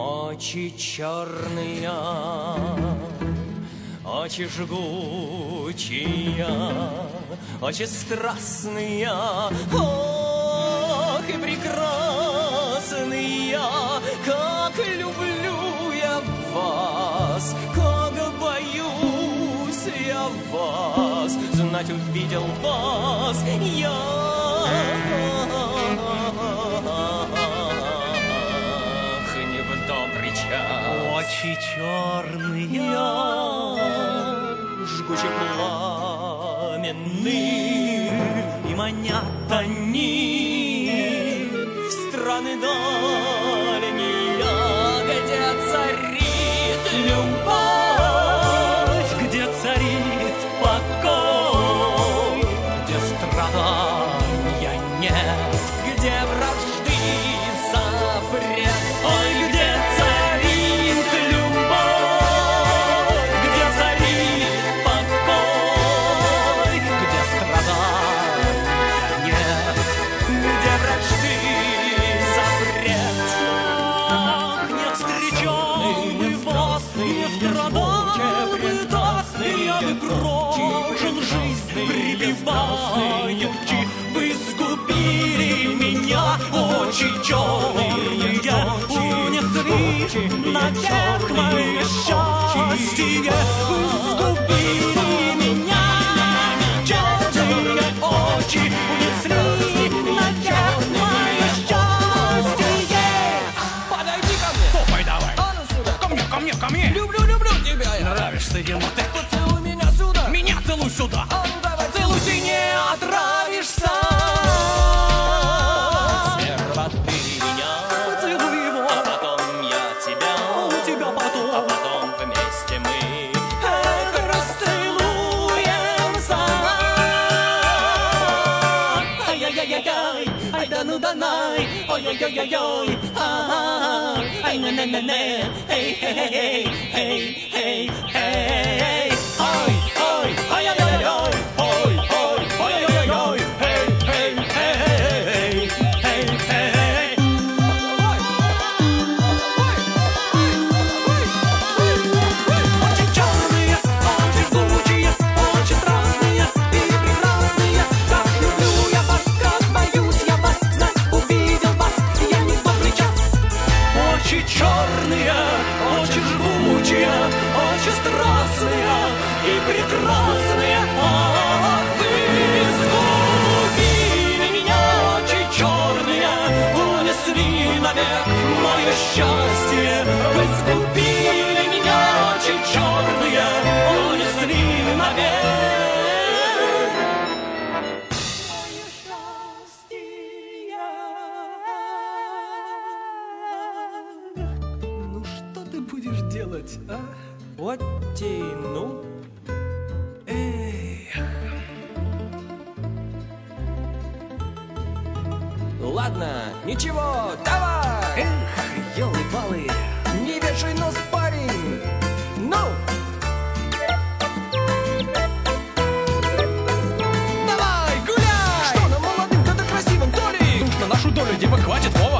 Очи черные, очи жгучие, очи страстные, ох, и прекрасные, как люблю я вас, как боюсь я вас, знать увидел вас я. Очи черные, жгуче пламенные, и манят они в страны дальние, где царит любовь, где царит покой, где страдания нет, где вражды запрет. Ой, где царит любовь, где царит покой, где страдания нет, где вражды запрет. ах, не встречал бы вас, не страдал бы так, я бы прожил жизнь припеваючи. Вы сгубили меня, очи черные, унесли наверх мое счастье. Вы сгубили меня, черные очи, унесли наверх мое счастье. Подойди ко мне, Попой давай, а ну сюда, ко мне, ко мне, ко мне. люблю, люблю тебя я. Нравишься ему ты, Поцелуй меня сюда, меня целуй сюда. а ну давай целуй, ты не отравишься. Сперва ты меня, Поцелуй его, а потом я тебя, у тебя а потом. потом вместе мы Эх, расцелуемся. Ай-яй-яй-яй-яй, ай да ну да най, ой-ой-ой-ой-ой, ай не-не-не-не, эй-эй-эй-эй, эй-эй-эй, ой, ой, ай-яй-яй-яй, ой, ой, ой-ой-ой-ой, эй-эй-эй, эй-эй-эй. Очи черные, очи жгучие, очи страстные и прекрасные. Как люблю я вас, как боюсь я вас, знать увидел вас, я не добрый час. Очи черные, очи жгучие, очи страстные и прекрасные. Ах, вы сгубили меня, очи черные, унесли навек мое счастье. Вы сгубили меня, очи черные, унесли навек мое счастье. Ну что ты будешь делать, а? вот тяну. Эх, Ладно, ничего, давай! елы-палы. Не вешай нос, парень! Ну! Давай, гуляй! Что нам молодым, когда красивым, Толик? На нашу долю девок хватит, Вова.